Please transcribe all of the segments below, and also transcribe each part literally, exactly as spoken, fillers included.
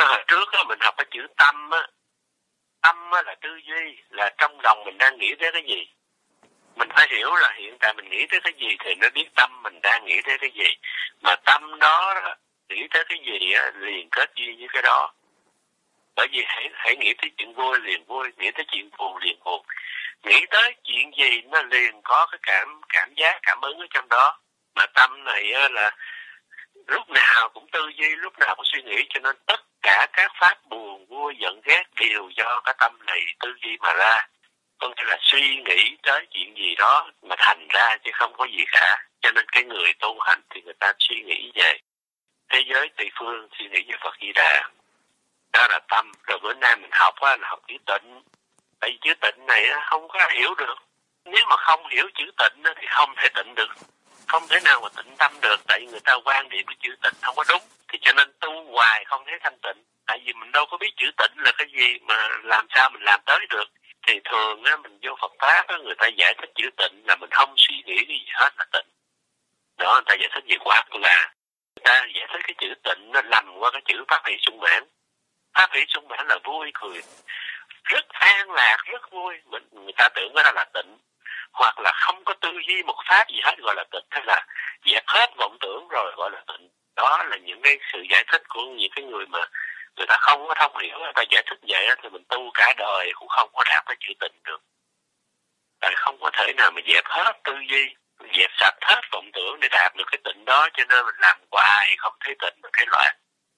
hồi trước á, mình học cái chữ tâm á, tâm á là tư duy, là trong lòng mình đang nghĩ tới cái gì. Mình phải hiểu là hiện tại mình nghĩ tới cái gì thì nó biết tâm mình đang nghĩ tới cái gì. Mà tâm đó, đó nghĩ tới cái gì á, liền kết duyên với cái đó. Bởi vì hãy, hãy nghĩ tới chuyện vui liền vui, nghĩ tới chuyện buồn liền buồn. Nghĩ tới chuyện gì nó liền có cái cảm cảm giác, cảm ứng ở trong đó. Mà tâm này á, là lúc nào cũng tư duy, lúc nào cũng suy nghĩ, cho nên tất cả các pháp buồn, vui, giận, ghét đều do cái tâm này tư duy mà ra. Không phải là suy nghĩ tới chuyện gì đó mà thành ra chứ không có gì cả. Cho nên cái người tu hành thì người ta suy nghĩ về thế giới tây phương, suy nghĩ về Phật Di Đà. Đó là tâm. Rồi bữa nay mình học á, là học chữ tịnh. Tại vì chữ tịnh này á, không có hiểu được. Nếu mà không hiểu chữ tịnh á, thì không thể tịnh được. Không thể nào mà tịnh tâm được. Tại vì người ta quan điểm cái chữ tịnh không có đúng. Thì cho nên tu hoài không thấy thanh tịnh. Tại vì mình đâu có biết chữ tịnh là cái gì mà làm sao mình làm tới được. Thì thường á, mình vô Phật Pháp á, người ta giải thích chữ tịnh là mình không suy nghĩ cái gì hết là tịnh. Đó, người ta giải thích gì quá là người ta giải thích cái chữ tịnh nó lầm qua cái chữ pháp hỷ sung mãn. Pháp hỷ sung mãn là vui cười, rất an lạc, rất vui. Mình, người ta tưởng cái đó là tịnh. Hoặc là không có tư duy một pháp gì hết gọi là tịnh. Hay là dẹp hết vọng tưởng rồi gọi là tịnh. Đó là những cái sự giải thích của những cái người mà người ta không có thông hiểu. Người ta giải thích vậy thì mình tu cả đời cũng không có đạt cái chữ tịnh được. Tại không có thể nào mà dẹp hết tư duy, dẹp sạch hết vọng tưởng để đạt được cái tịnh đó. Cho nên mình làm hoài không thấy tịnh được cái loại.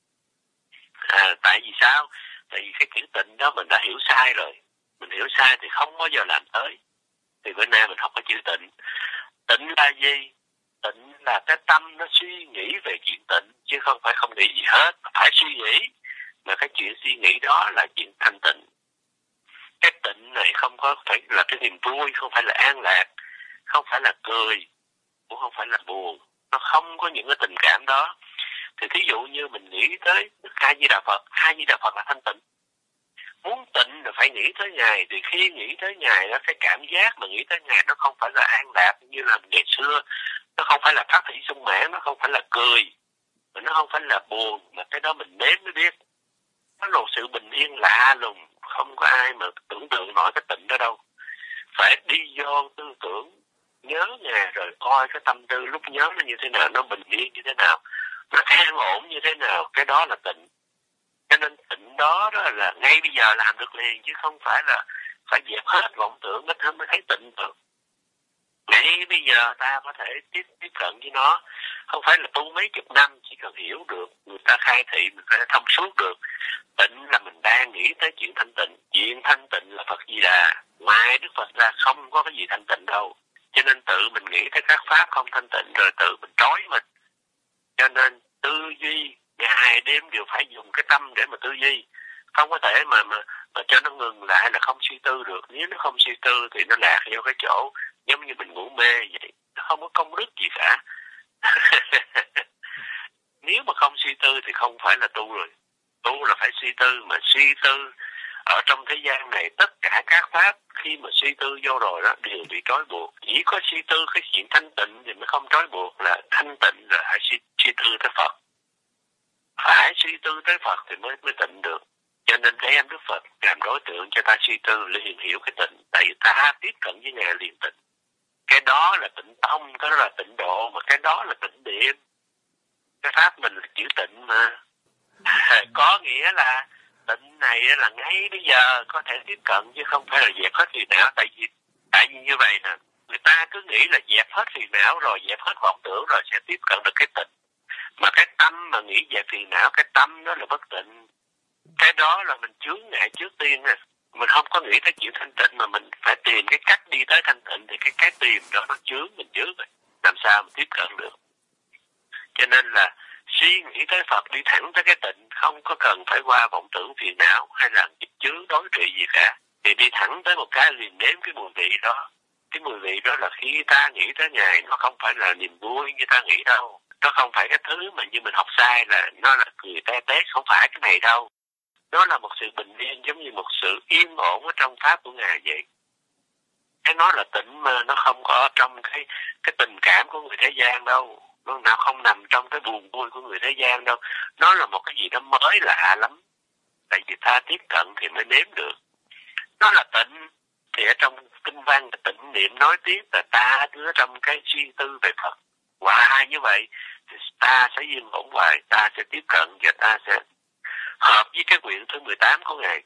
À, tại vì sao? Tại vì cái chữ tịnh đó mình đã hiểu sai rồi. Mình hiểu sai thì không bao giờ làm tới. Thì bữa nay mình học cái chữ tịnh. Tịnh là gì? Tịnh là cái tâm nó suy nghĩ về chuyện tịnh, chứ không phải không nghĩ gì hết. Phải suy nghĩ. Mà cái chuyện suy nghĩ đó là chuyện thanh tịnh. Cái tịnh này không có phải là cái niềm vui, không phải là an lạc, không phải là cười, cũng không phải là buồn. Nó không có những cái tình cảm đó. Thì thí dụ như mình nghĩ tới A Di Đà Phật, A Di Đà Phật là thanh tịnh. Muốn tịnh là phải nghĩ tới Ngài. Thì khi nghĩ tới Ngài đó, cái cảm giác mà nghĩ tới Ngài nó không phải là an lạc như là ngày xưa. Nó không phải là phát thị sung mãn, nó không phải là cười, mà nó không phải là buồn. Mà cái đó mình nếm mới biết. Nó là một sự bình yên lạ lùng. Không có ai mà tưởng tượng nổi cái tịnh đó đâu. Phải đi vô tư tưởng, nhớ Ngài rồi coi cái tâm tư lúc nhớ nó như thế nào, nó bình yên như thế nào, nó an ổn như thế nào. Cái đó là tịnh. Cho nên tịnh đó, đó là ngay bây giờ làm được liền, chứ không phải là phải dẹp hết vọng tưởng nó mới thấy tịnh được. Ngay bây giờ ta có thể tiếp tiếp cận với nó. Không phải là tu mấy chục năm, chỉ cần hiểu được, người ta khai thị, mình phải thông suốt được. Tịnh là mình đang nghĩ tới chuyện thanh tịnh. Chuyện thanh tịnh là Phật Di Đà. Ngoài Đức Phật ra không có cái gì thanh tịnh đâu. Cho nên tự mình nghĩ tới các pháp không thanh tịnh rồi tự mình trói mình. Cho nên tư duy ngày đêm đều phải dùng cái tâm để mà tư duy. Không có thể mà, mà, mà cho nó ngừng lại là không suy tư được. Nếu nó không suy tư thì nó lạc vô cái chỗ giống như mình ngủ mê vậy. Nó không có công đức gì cả. Nếu mà không suy tư thì không phải là tu rồi. Tu là phải suy tư. Mà suy tư ở trong thế gian này, tất cả các pháp khi mà suy tư vô rồi đó đều bị trói buộc. Chỉ có suy tư cái chuyện thanh tịnh thì mới không trói buộc. Là thanh tịnh là phải suy, suy tư tới Phật. Phải suy tư tới Phật thì mới mới tịnh được. Cho nên đem Đức Phật làm đối tượng cho ta suy tư liền hiểu cái tịnh. Tại vì ta tiếp cận với Ngài liền tịnh. Cái đó là tịnh tông, cái đó là tịnh độ, mà cái đó là tịnh điểm. Cái pháp mình là chữ tịnh mà. Có nghĩa là tịnh này là ngay bây giờ có thể tiếp cận, chứ không phải là dẹp hết phiền não. Tại vì tại vì như vậy nè, người ta cứ nghĩ là dẹp hết phiền não rồi, dẹp hết vọng tưởng rồi sẽ tiếp cận được cái tịnh. Mà cái tâm mà nghĩ về phiền não, cái tâm đó là bất tịnh. Cái đó là mình chướng ngại trước tiên nè. Mình không có nghĩ tới chuyện thanh tịnh mà mình phải tìm cái cách đi tới thanh tịnh. Thì cái cái tìm đó nó chướng mình trước rồi. Làm sao mình tiếp cận được. Cho nên là suy nghĩ tới Phật, đi thẳng tới cái tịnh. Không có cần phải qua vọng tưởng phiền não hay là chướng đối trị gì cả. Thì đi thẳng tới một cái liền nếm cái mùi vị đó. Cái mùi vị đó là khi ta nghĩ tới Ngài, nó không phải là niềm vui như ta nghĩ đâu. Nó không phải cái thứ mà như mình học sai là nó là cười te tét. Không phải cái này đâu. Nó là một sự bình yên, giống như một sự yên ổn ở trong pháp của Ngài vậy. Cái nó là tịnh mà nó không có trong cái cái tình cảm của người thế gian đâu. Nó nào không nằm trong cái buồn vui của người thế gian đâu. Nó là một cái gì đó mới lạ lắm. tại vì ta tiếp cận thì mới nếm được. Nó là tịnh, thì ở trong kinh văn là tịnh niệm nói tiếp là ta cứ trong cái suy tư về Phật hoài như vậy thì ta sẽ yên ổn hoài, ta sẽ tiếp cận và ta sẽ hợp với cái quyển thứ mười tám của Ngài.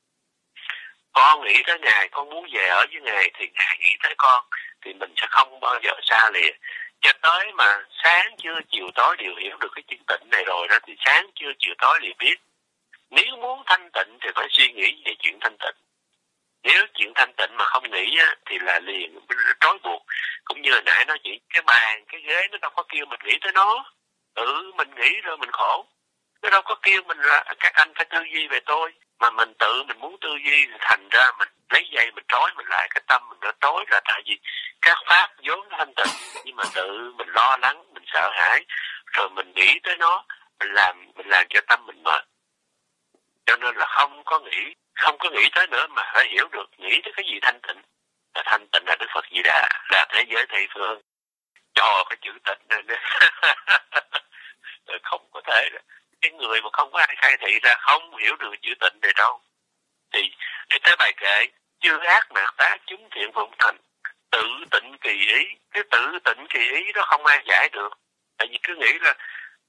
Con nghĩ tới Ngài, con muốn về ở với Ngài thì Ngài nghĩ tới con, thì mình sẽ không bao giờ xa lìa. Cho tới mà sáng trưa chiều tối đều hiểu được cái chuyện tịnh này rồi đó, thì sáng trưa chiều tối đều biết. Nếu muốn thanh tịnh thì phải suy nghĩ về chuyện thanh tịnh. Nếu chuyện thanh tịnh mà không nghĩ á, thì là liền trói buộc. Cũng như hồi nãy nói chuyện cái bàn, cái ghế nó đâu có kêu mình nghĩ tới nó. Ừ, mình nghĩ rồi mình khổ. Nó đâu có kêu mình là các anh phải tư duy về tôi. Mà mình tự mình muốn tư duy, thành ra mình lấy dây mình trói mình lại, cái tâm mình nó trói ra. Tại vì các pháp vốn nó thanh tịnh, nhưng mà tự mình lo lắng, mình sợ hãi, rồi mình nghĩ tới nó, mình làm mình làm cho tâm mình mệt. Cho nên là không có nghĩ, không có nghĩ tới nữa, mà phải hiểu được nghĩ tới cái gì thanh tịnh. Là thanh tịnh là Đức Phật Di Đà, là thế giới Tây phương. Cho cái chữ tịnh này nữa. Không có thể, cái người mà không có ai khai thị ra không hiểu được chữ tịnh này đâu. Thì để tới bài kệ, chưa ác mạt tá chúng thiện phụng thành, tự tịnh kỳ ý. Cái tự tịnh kỳ ý đó không ai giải được. Tại vì cứ nghĩ là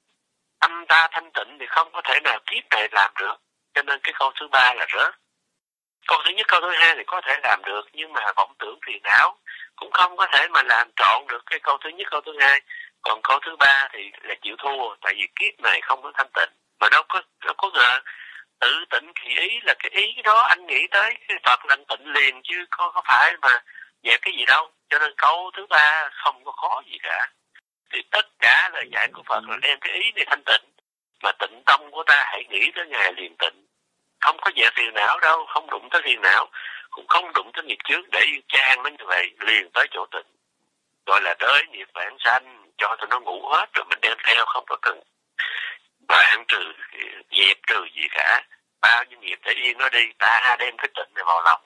tâm ta thanh tịnh thì không có thể nào kiếp này làm được. Cho nên cái câu thứ ba là rớt. Câu thứ nhất, câu thứ hai thì có thể làm được, nhưng mà vọng tưởng phiền não cũng không có thể mà làm trọn được cái câu thứ nhất, câu thứ hai. Còn câu thứ ba thì là chịu thua, tại vì kiếp này không có thanh tịnh. Mà đâu có, đâu có ngờ tự tịnh kỳ ý là cái ý đó anh nghĩ tới cái Phật là tịnh liền, chứ có, có phải mà dẹp cái gì đâu. Cho nên câu thứ ba không có khó gì cả. Thì tất cả lời dạy của Phật là đem cái ý này thanh tịnh. Mà tịnh tâm của ta hãy nghĩ tới Ngài liền tịnh. Không có dẹp phiền não đâu, không đụng tới phiền não, cũng không đụng tới nghiệp trước, để yêu trang nó như vậy, liền tới chỗ tịnh. Gọi là đới nghiệp vãng sanh, cho tụi nó ngủ hết rồi mình đem theo, không có cần đoạn trừ, dẹp trừ gì cả. Bao nhiêu nghiệp để yên nó đi, ta đem cái tịnh này vào lòng.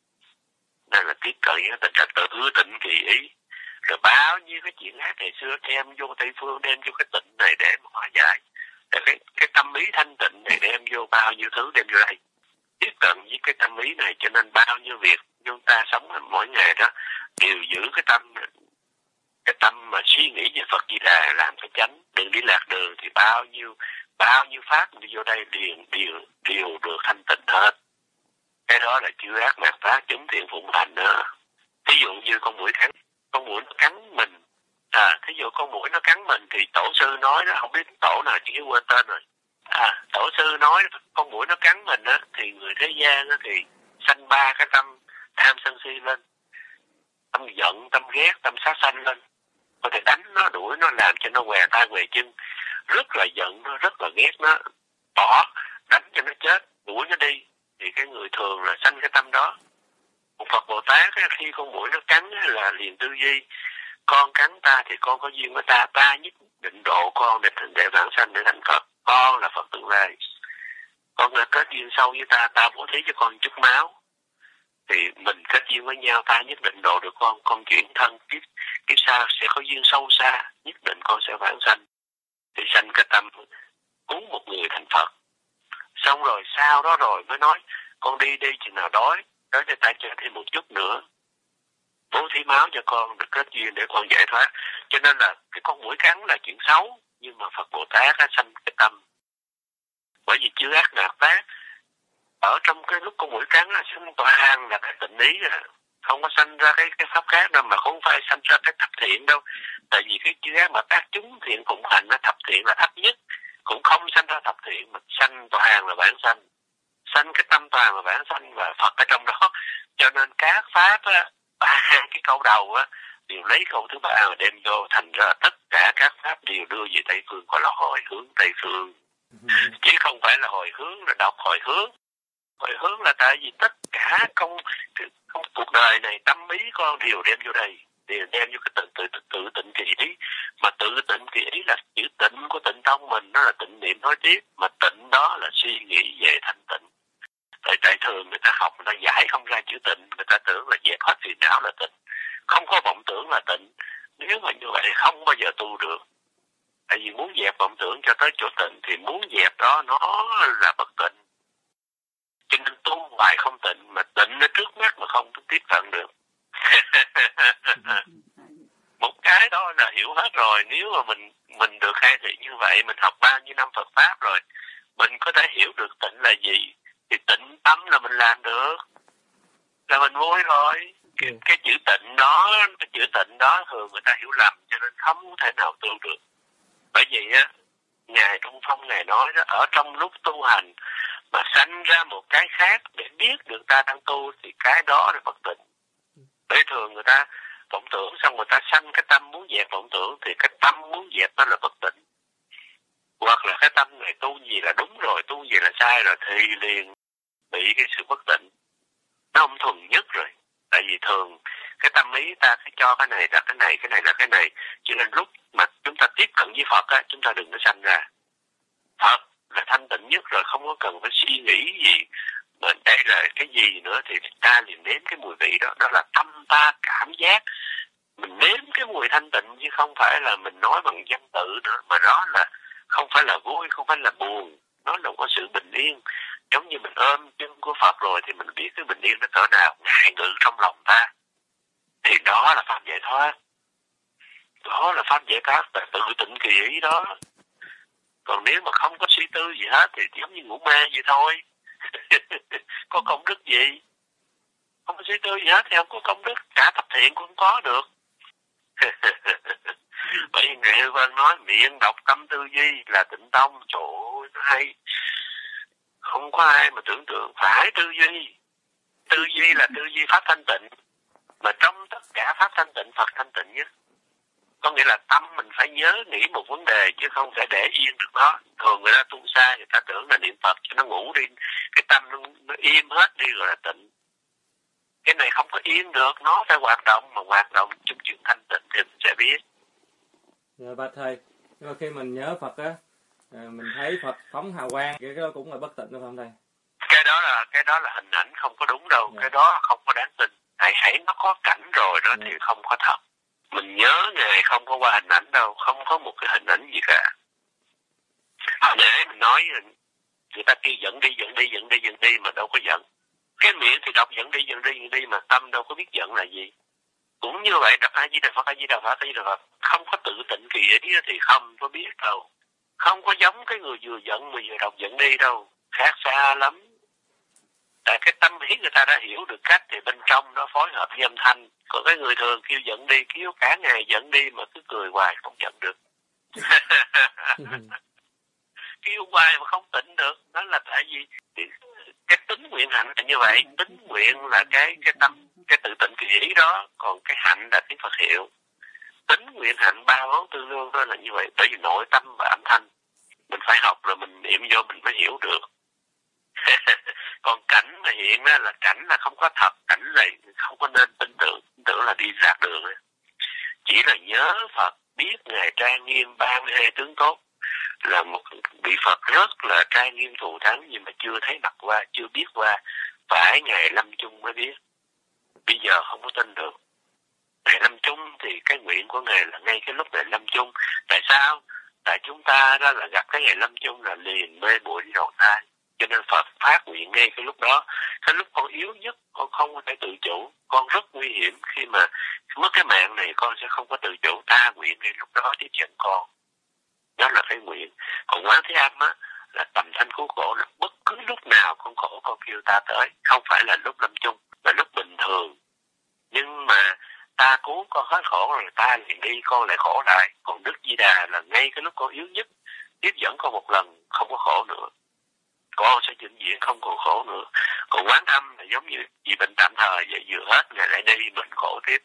Nên là tiếp cận với tịnh, tự tịnh kỳ ý. Rồi bao nhiêu cái chuyện ác ngày xưa đem vô Tây Phương, đem vô cái tịnh này để mà hòa giải. Cái, cái tâm ý thanh tịnh này đem vô bao nhiêu thứ đem vô đây. Tiếp cận với cái tâm ý này, cho nên bao nhiêu việc chúng ta sống mỗi ngày đó đều giữ cái tâm, cái tâm mà suy nghĩ về Phật Di Đà, làm cái chánh, đừng đi lạc đường. Thì bao nhiêu bao nhiêu pháp đi vô đây liền đều đều được thanh tịnh hết. Cái đó là chưa ác mạt tá chúng thiện phụng thành nữa. Ví dụ như con muỗi cắn, con muỗi nó cắn mình. À, thí dụ con muỗi nó cắn mình thì tổ sư nói đó, không biết tổ nào chỉ quên tên rồi. À, tổ sư nói con muỗi nó cắn mình á, thì người thế gian á thì sanh ba cái tâm tham sân si lên. Tâm giận, tâm ghét, tâm sát sanh lên. Có thể đánh nó, đuổi nó, làm cho nó què tay què chân. Rất là giận nó, rất là ghét nó, bỏ, đánh cho nó chết, đuổi nó đi. Thì cái người thường là sanh cái tâm đó. Một Phật Bồ Tát á, khi con muỗi nó cắn á, là liền tư duy. Con cắn ta thì con có duyên với ta, ta nhất định độ con để thành để vãng sanh, để thành Phật. Con là Phật tương lai. Con đã kết duyên sâu với ta, ta bố thí cho con chút máu. Thì mình kết duyên với nhau, ta nhất định độ được con. Con chuyển thân kiếp, kiếp sau sẽ có duyên sâu xa, nhất định con sẽ vãng sanh. Thì sanh cái tâm cúng một người thành Phật. Xong rồi sau đó rồi mới nói, con đi đi chừng nào đói, đói cho ta cho thêm một chút nữa. Bố thí máu cho con được kết duyên để con giải thoát. Cho nên là cái con muỗi cắn là chuyện xấu, nhưng mà Phật Bồ Tát á, sanh cái tâm. Bởi vì chưa ác mạt tá, ở trong cái lúc con muỗi cắn là sanh toàn là cái tịnh ý à. Không có sanh ra cái cái pháp khác đâu, mà không phải sanh ra cái thập thiện đâu. Tại vì cái chưa ác mạt tá chúng thiện phụng hành, nó thập thiện là thấp nhất, cũng không sanh ra thập thiện, mà sanh toàn là vãng sanh. Sanh cái tâm toàn là vãng sanh và Phật ở trong đó. Cho nên các pháp á, ba cái câu đầu á đều lấy câu thứ ba mà đem vô, thành ra tất cả các pháp đều đưa về Tây Phương, gọi là hồi hướng Tây Phương. Chứ không phải là hồi hướng là đọc hồi hướng. Hồi hướng là tại vì tất cả công, công cuộc đời này, tâm ý con đều đem vô đây, đều đem vô cái tự tự tự, tự tịnh kỳ ý. Mà tự tịnh kỳ ý là chữ tịnh của tịnh tông mình, nó là tịnh niệm nói tiếp, mà tịnh đó là suy nghĩ về thanh tịnh. Tại tại thường người ta học, người ta giải không ra chữ tịnh, người ta tưởng là dẹp hết phiền não là tịnh, không có vọng tưởng là tịnh. Nếu mà như vậy không bao giờ tu được. Tại vì muốn dẹp vọng tưởng cho tới chỗ tịnh thì muốn dẹp đó nó là bất tịnh. hoài không tịnh, mà tịnh nó trước mắt mà không tiếp cận được. Một cái đó là hiểu hết rồi. Nếu mà mình mình được khai thị như vậy, mình học bao nhiêu năm Phật Pháp rồi, mình có thể hiểu được tịnh là gì, thì tịnh tâm là mình làm được, là mình vui rồi. Cái, cái chữ tịnh đó, cái chữ tịnh đó thường người ta hiểu lầm, cho nên không thể nào tu được. Bởi vì á, Ngài Trung Phong Ngài nói đó, ở trong lúc tu hành mà sanh ra một cái khác để biết được ta đang tu, thì cái đó là bất tịnh. Bởi thường người ta vọng tưởng xong người ta sanh cái tâm muốn dẹp vọng tưởng, thì cái tâm muốn dẹp đó là bất tịnh. Hoặc là cái tâm này tu gì là đúng rồi, tu gì là sai rồi, thì liền bị cái sự bất tịnh. Nó không thuần nhất rồi. Tại vì thường cái tâm ý ta sẽ cho cái này là cái này, cái này là cái này. Cho nên lúc mà chúng ta tiếp cận với Phật á, chúng ta đừng có sanh ra. Phật là thanh tịnh nhất rồi, không có cần phải suy nghĩ gì. Mà đây là cái gì nữa thì ta liền nếm cái mùi vị đó. Đó là tâm ta cảm giác. Mình nếm cái mùi thanh tịnh chứ không phải là mình nói bằng văn tự nữa. Mà đó là không phải là vui, không phải là buồn. Nó là có sự bình yên. Giống như mình ôm chân của Phật rồi thì mình biết cái bình yên nó cỡ nào. Ngài ngự trong lòng ta. Thì đó là pháp giải thoát. Đó là pháp giải thoát, là tự tịnh kỳ ý đó. Còn nếu mà không có suy tư gì hết thì giống như ngủ mê vậy thôi. Có công đức gì? Không có suy tư gì hết thì không có công đức. Cả tập thiện cũng không có được. Bởi vì Ngài Hư Vân nói miệng đọc tâm tư duy là tịnh tông. Trời ơi, nó hay. Không có ai mà tưởng tượng phải tư duy. Tư duy là tư duy pháp thanh tịnh. Mà trong tất cả pháp thanh tịnh, Phật thanh tịnh nhất. Có nghĩa là tâm mình phải nhớ nghĩ một vấn đề chứ không thể để yên được nó. Thường người ta tu xa, người ta tưởng là niệm Phật cho nó ngủ đi, cái tâm nó, nó im hết đi gọi là tịnh. Cái này không có yên được, nó phải hoạt động, mà hoạt động trong chuyện thanh tịnh thì mình sẽ biết. Dạ bạch thầy, nhưng mà khi mình nhớ Phật á, mình thấy Phật phóng hào quang, cái đó cũng là bất tịnh, đúng không thầy? Cái đó là cái đó là hình ảnh không có đúng đâu, dạ. Cái đó không có đáng tin. Hãy hãy nó có cảnh rồi đó dạ. Thì không có thật. Mình nhớ Ngài không có qua hình ảnh đâu, không có một cái hình ảnh gì cả. Hồi nãy mình nói người ta kêu dẫn đi, dẫn đi, dẫn đi, dẫn đi mà đâu có dẫn. Cái miệng thì đọc dẫn đi, dẫn đi, dẫn đi mà tâm đâu có biết dẫn là gì. Cũng như vậy, đọc A Di Đà Phật, A Di Đà Phật, A Di Đà Phật, không có tự tịnh kỳ ý thì không có biết đâu. Không có giống cái người vừa giận mà vừa đọc dẫn đi đâu, khác xa lắm. Tại cái tâm ý người ta đã hiểu được cách thì bên trong nó phối hợp với âm thanh. Còn cái người thường kêu dẫn đi, kêu cả ngày dẫn đi mà cứ cười hoài không dẫn được. Kêu hoài mà không tịnh được. Đó là tại vì cái tính nguyện hạnh là như vậy. Tính nguyện là cái cái tâm, cái tự tịnh kỳ ý đó. Còn cái hạnh là cái Phật hiệu. Tính nguyện hạnh ba món tương đương đó là như vậy. Bởi vì nội tâm và âm thanh mình phải học rồi mình niệm vô mình mới hiểu được. Còn cảnh mà hiện đó là cảnh là không có thật, cảnh là không có nên tin tưởng, tin tưởng là đi lạc đường. Chỉ là nhớ Phật, biết Ngài trang nghiêm ba mươi hai tướng tốt, là một vị Phật rất là trang nghiêm thù thắng nhưng mà chưa thấy mặt qua, chưa biết qua, phải Ngài lâm chung mới biết. Bây giờ không có tin được. Ngài lâm chung thì cái nguyện của Ngài là ngay cái lúc Ngài lâm chung. Tại sao? Tại chúng ta đó là gặp cái Ngài lâm chung là liền mê muội đi đầu thai. Cho nên Phật phát nguyện ngay cái lúc đó. Cái lúc con yếu nhất, con không có thể tự chủ. Con rất nguy hiểm khi mà mất cái mạng này, con sẽ không có tự chủ. Ta nguyện ngay lúc đó tiếp nhận con. Đó là cái nguyện. Còn Quán Thế Âm á, là tầm thanh cứu khổ, là bất cứ lúc nào con khổ con kêu ta tới. Không phải là lúc lâm chung, mà lúc bình thường. Nhưng mà ta cứu con hết khổ rồi, ta liền đi, con lại khổ lại. Còn Đức Di Đà là ngay cái lúc con yếu nhất, tiếp dẫn con một lần, không có khổ nữa. Con sẽ vĩnh viễn không còn khổ nữa. Còn Quán Âm là giống như bị bệnh tạm thời, vậy vừa hết Ngài lại đi mình khổ tiếp.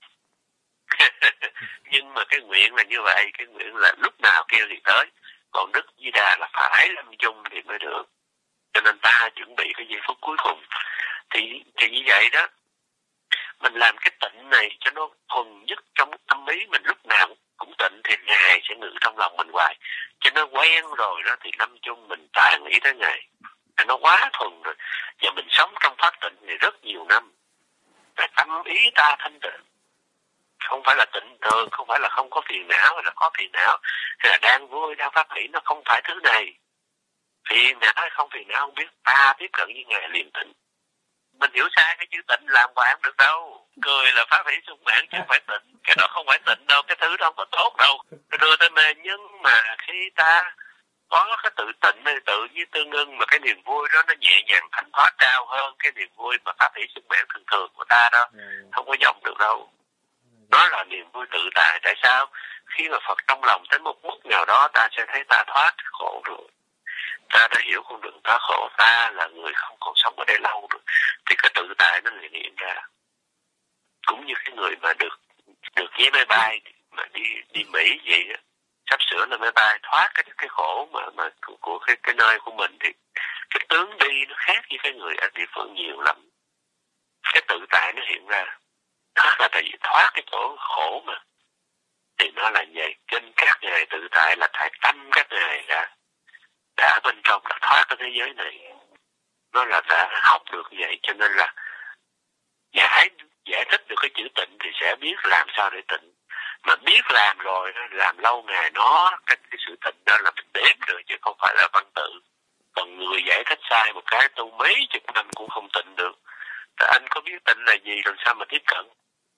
Nhưng mà cái nguyện là như vậy, cái nguyện là lúc nào kêu thì tới. Còn Đức Di Đà là phải lâm chung thì mới được. Cho nên ta chuẩn bị cái giây phút cuối cùng. Thì, thì như vậy đó, mình làm cái tịnh này cho nó thuần nhất trong tâm ý mình, lúc nào cũng tịnh thì Ngài sẽ ngự trong lòng mình hoài. Cho nó quen rồi đó thì lâm chung mình toàn nghĩ tới Ngài. Nó quá thuần rồi. Và mình sống trong pháp tịnh này rất nhiều năm. Và tâm ý ta thanh tịnh. Không phải là tịnh thường, không phải là không có phiền não, hay là có phiền não, hay là đang vui, đang phát hỷ, nó không phải thứ này. Phiền não hay không phiền não không biết, ta tiếp cận với Ngài liền tịnh. mình hiểu sai cái chữ tịnh làm hoài không được đâu. Cười là phá hủy sung mãn chứ không phải tịnh. Cái đó không phải tịnh đâu, cái thứ đó không có tốt đâu. Nó đưa tới mê. Nhưng mà khi ta có cái tự tịnh hay tự với tương ưng, mà cái niềm vui đó nó nhẹ nhàng thanh thoát cao hơn cái niềm vui mà phá hủy sung mãn thường thường của ta đó. Không có dòng được đâu. Đó là niềm vui tự tại. Tại sao? Khi mà Phật trong lòng tới một mức nào đó, ta sẽ thấy ta thoát khổ rồi. Ta đã hiểu con đường thoát khổ, ta là người không còn sống ở đây lâu rồi. Thì cái tự tại nó liền hiện ra. Cũng như cái người mà được được vé máy bay mà đi đi Mỹ vậy đó, sắp sửa lên máy bay thoát cái cái khổ mà mà của, của cái cái nơi của mình, thì cái tướng đi nó khác với cái người ở địa phương nhiều lắm. Cái tự tại nó hiện ra. Đó là tại vì thoát cái chỗ khổ mà. Thì nó là vậy. Trên các ngài tự tại là tại tâm các ngài đã đã bên trong đã thoát cái thế giới này. Nó là đã học được vậy, cho nên là giải giải thích được cái chữ tịnh thì sẽ biết làm sao để tịnh. Mà biết làm rồi, làm lâu ngày nó, cái, cái sự tịnh đó là mình đếm được chứ không phải là văn tự. Còn người giải thích sai một cái tu mấy chục năm cũng không tịnh được. Thì anh có biết tịnh là gì rồi sao mà tiếp cận?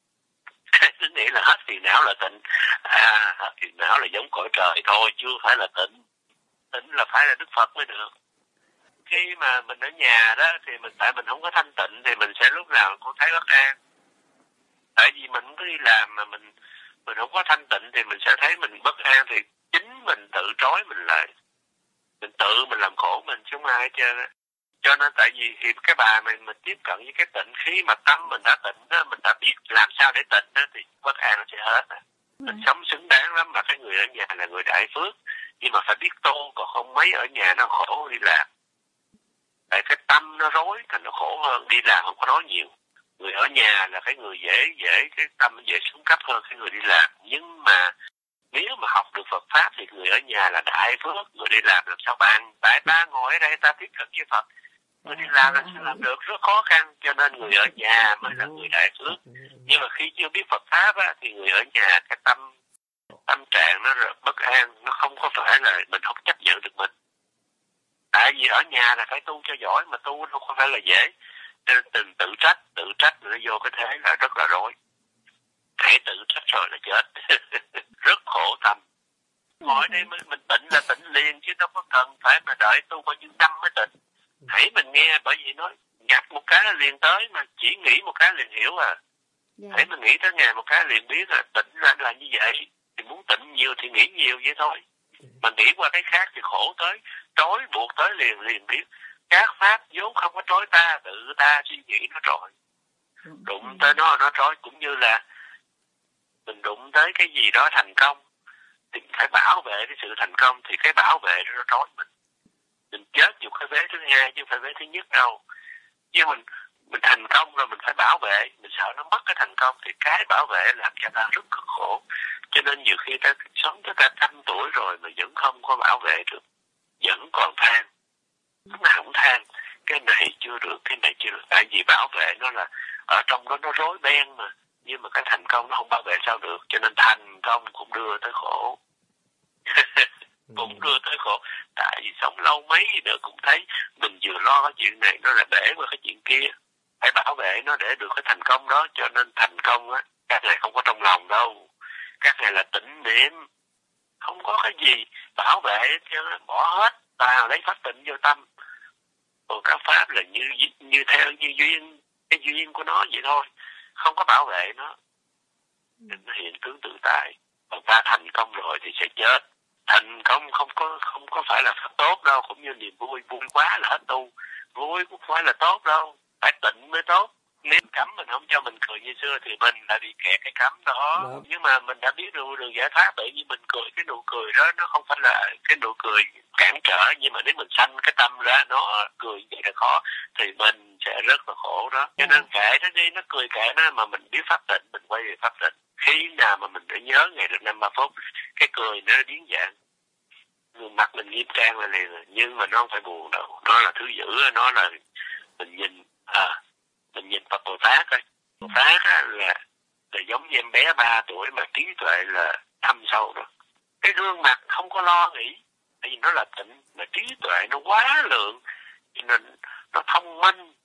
Cứ nghĩ là hết phiền não là tịnh. À, hết phiền não là giống cõi trời thôi, chưa phải là tịnh. Tịnh là phải là Đức Phật mới được. Khi mà mình ở nhà đó thì mình tại mình không có thanh tịnh thì mình sẽ lúc nào cũng thấy bất an. Tại vì mình cứ đi làm mà mình mình không có thanh tịnh thì mình sẽ thấy mình bất an, thì chính mình tự trói mình lại. Mình tự mình làm khổ mình chứ không ai hết trơn á. Cho nên tại vì thì cái bà mình mình tiếp cận với cái tịnh, khi mà tâm mình đã tịnh đó, mình đã biết làm sao để tịnh đó, thì bất an nó sẽ hết. À. Mình sống xứng đáng lắm, mà cái người ở nhà là người đại phước, nhưng mà phải biết tu, còn không mấy ở nhà nó khổ đi làm. Tại cái tâm nó rối thành nó khổ hơn, đi làm không có rối nhiều. Người ở nhà là cái người dễ dễ cái tâm dễ xuống cấp hơn cái người đi làm. Nhưng mà nếu mà học được Phật pháp thì người ở nhà là đại phước, người đi làm làm sao bạn? Tại ta ngồi ở đây ta tiếp cận với Phật, người đi làm làm sao làm được, rất khó khăn. Cho nên người ở nhà mới là người đại phước. Nhưng mà khi chưa biết Phật pháp á, thì người ở nhà cái tâm tâm trạng nó rất bất an, nó không có phải là mình không chấp nhận được mình. Tại vì ở nhà là phải tu cho giỏi, mà tu nó không phải là dễ. Nên tình tự trách, tự trách nó vô cái thế là rất là rối. Hãy tự trách rồi là chết. Rất khổ tâm. Ngồi đây mình, mình tịnh là tịnh liền, chứ đâu có cần phải mà đợi tu bao nhiêu năm mới tịnh. Hãy mình nghe, bởi vì nói nhập một cái là liền tới, mà chỉ nghĩ một cái liền hiểu à. Yeah. Hãy mình nghĩ tới ngày một cái liền biết là tịnh là, là như vậy. Thì muốn tịnh nhiều thì nghĩ nhiều vậy thôi. Mà nghĩ qua cái khác thì khổ tới, trói buộc tới liền liền biết. Các pháp vốn không có trói ta, tự ta suy nghĩ nó rồi. Đụng tới nó, nó trói. Cũng như là mình đụng tới cái gì đó thành công thì phải bảo vệ cái sự thành công, thì cái bảo vệ nó trói mình. Mình chết dùng cái vế thứ hai chứ không phải vế thứ nhất đâu. Nhưng mình mình thành công rồi mình phải bảo vệ, mình sợ nó mất cái thành công, thì cái bảo vệ làm cho ta rất cực khổ. Cho nên nhiều khi ta sống tới cả trăm tuổi rồi mà vẫn không có bảo vệ được, vẫn còn than, lúc nào cũng than cái này chưa được, cái này chưa được. Tại vì bảo vệ nó là ở trong đó nó rối beng mà, nhưng mà cái thành công nó không bảo vệ sao được, cho nên thành công cũng đưa tới khổ. Cũng đưa tới khổ. Tại vì sống lâu mấy nữa cũng thấy mình vừa lo cái chuyện này nó là để qua cái chuyện kia, phải bảo vệ nó để được cái thành công đó. Cho nên thành công á, các ngài không có trong lòng đâu, các ngài là tĩnh niệm, không có cái gì bảo vệ cho nó bỏ hết, ta lấy pháp tịnh vô tâm. Còn các pháp là như như theo như duyên, cái duyên của nó vậy thôi, không có bảo vệ nó. Nên nó hiện tướng tự tại. Còn ta thành công rồi thì sẽ chết. Thành công không có không có phải là pháp tốt đâu, cũng như niềm vui, vui quá là hết tu, vui cũng phải là tốt đâu, phải tịnh mới tốt. Nếu cấm mình không cho mình cười như xưa thì mình đã bị kẹt cái cấm đó. Đó. Nhưng mà mình đã biết được đường giải thoát, bởi vì mình cười, cái nụ cười đó nó không phải là cái nụ cười cản trở. Nhưng mà nếu mình sanh cái tâm ra nó cười vậy là khó, thì mình sẽ rất là khổ đó. Cho nên kệ nó đi, nó cười kệ nó, mà mình biết pháp tịnh, mình quay về pháp tịnh. Khi nào mà mình để nhớ ngày được năm ba phút, cái cười nó biến dạng, mặt mình nghiêm trang là liền, nhưng mà nó không phải buồn đâu, nó là thứ dữ, nó là mình nhìn à mình nhìn Phật Bồ Tát ấy. Bồ Tát á, là là giống như em bé ba tuổi mà trí tuệ là thâm sâu rồi. Cái gương mặt không có lo nghĩ, tại vì nó là tịnh, mà trí tuệ nó quá lượng, cho nên nó thông minh,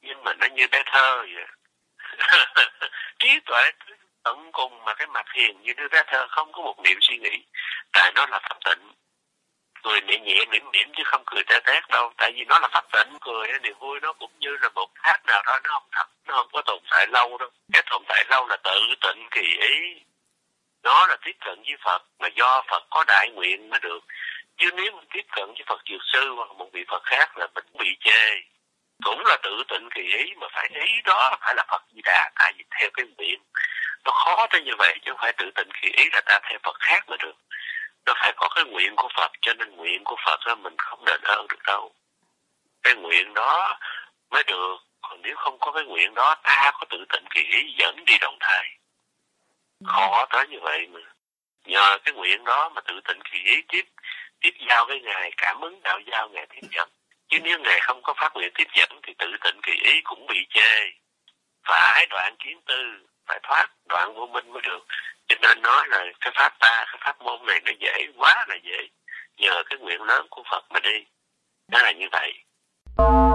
nhưng mà nó như bé thơ vậy. Trí tuệ tận cùng mà cái mặt hiền như đứa bé thơ, không có một niệm suy nghĩ, tại nó là pháp tịnh. Cười nhẹ nhẹ mỉm mỉm chứ không cười tê tét đâu, tại vì nó là pháp tịnh. Cười niềm vui nó cũng như là một hát nào đó, nó không thật, nó không có tồn tại lâu đâu. Cái tồn tại lâu là tự tịnh kỳ ý, nó là tiếp cận với Phật, mà do Phật có đại nguyện mới được. Chứ nếu mình tiếp cận với Phật Dược Sư hoặc một vị Phật khác là mình bị chê. Cũng là tự tịnh kỳ ý, mà phải ý đó phải là Phật Di Đà, tại vì theo cái nguyện. Nó khó tới như vậy, chứ không phải tự tịnh kỳ ý là ta theo Phật khác mà được. Nó phải có cái nguyện của Phật, cho nên nguyện của Phật đó mình không đền ơn được đâu. Cái nguyện đó mới được, còn nếu không có cái nguyện đó, ta có tự tịnh kỳ ý dẫn đi đồng thai. Khó tới như vậy mà. Nhờ cái nguyện đó mà tự tịnh kỳ ý tiếp tiếp giao cái Ngài, cảm ứng đạo giao Ngài tiếp dẫn. Chứ nếu Ngài không có phát nguyện tiếp dẫn thì tự tịnh kỳ ý cũng bị chê. Phải đoạn kiến tư, phải thoát đoạn vô minh mới được. Cho nên nói là cái pháp ta, cái pháp môn này nó dễ, quá là dễ. Nhờ cái nguyện lớn của Phật mà đi. Nó là như vậy.